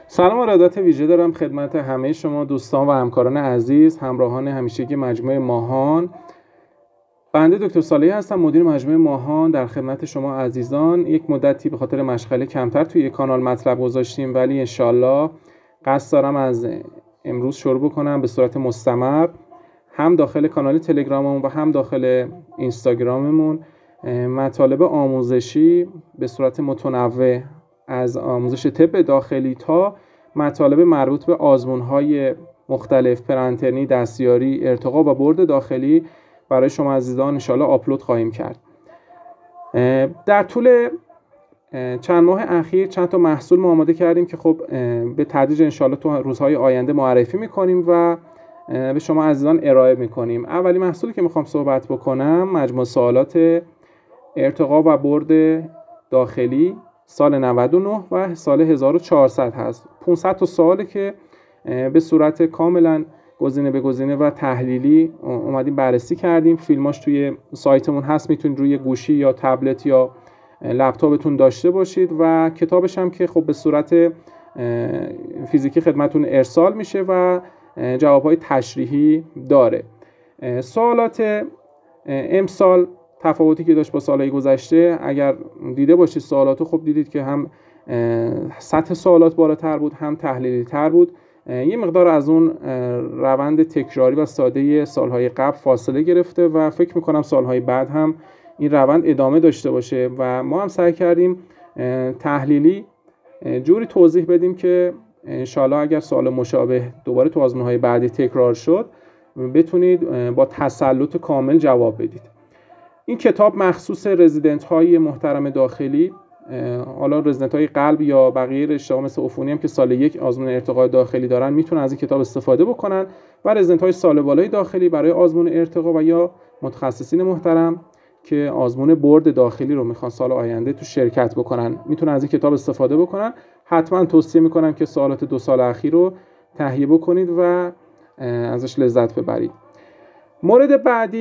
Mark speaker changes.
Speaker 1: سلام و ارادت ویژه دارم خدمت همه شما دوستان و همکاران عزیز، همراهان همیشگی مجموعه ماهان. بنده دکتر صالحی هستم، مدیر مجموعه ماهان. در خدمت شما عزیزان. یک مدتی به خاطر مشغله کمتر توی کانال مطلب گذاشتیم، ولی انشالله قصد دارم از امروز شروع بکنم به صورت مستمر، هم داخل کانال تلگراممون و هم داخل اینستاگراممون، مطالب آموزشی به صورت متنوع، از آموزش طب داخلی تا مطالب مربوط به آزمون‌های مختلف، پرانترنی، دستیاری، ارتقا و برد داخلی برای شما عزیزان انشالله آپلود خواهیم کرد. در طول چند ماه اخیر چند تا محصول ما آماده کردیم که خب به تدریج انشالله تو روزهای آینده معرفی میکنیم و به شما عزیزان ارائه میکنیم. اولی محصولی که میخوام صحبت بکنم مجموع سوالات ارتقا و برد داخلی سال 99 و سال 1400 هست. 500 تا سواله که به صورت کاملا گزینه به گزینه و تحلیلی اومدیم بررسی کردیم. فیلماش توی سایتمون هست، میتونید روی گوشی یا تبلت یا لپتاپتون داشته باشید و کتابش هم که خب به صورت فیزیکی خدمتون ارسال میشه و جوابهای تشریحی داره. سوالات امسال تفاوتی که داشت با سالهای گذشته، اگر دیده باشید سوالاتو، خب دیدید که هم سطح سوالات بالاتر بود، هم تحلیلی تر بود. یه مقدار از اون روند تکراری و ساده سالهای قبل فاصله گرفته و فکر میکنم سالهای بعد هم این روند ادامه داشته باشه و ما هم سعی کردیم تحلیلی جوری توضیح بدیم که انشالله اگر سوال مشابه دوباره تو آزمون‌های بعدی تکرار شد بتونید با تسلط کامل جواب بدید. این کتاب مخصوص رزیدنت های محترم داخلی، حالا رزیدنت های قلب یا بقیه رشته ها مثل عفونی هم که سال 1 آزمون ارتقا داخلی دارن میتونن از این کتاب استفاده بکنن و رزیدنت های سال بالای داخلی برای آزمون ارتقا و یا متخصصین محترم که آزمون برد داخلی رو میخوان سال آینده تو شرکت بکنن میتونن از این کتاب استفاده بکنن. حتما توصیه میکنم که سوالات 2 سال اخیر رو تهیه بکنید و ازش لذت ببرید. مورد بعدی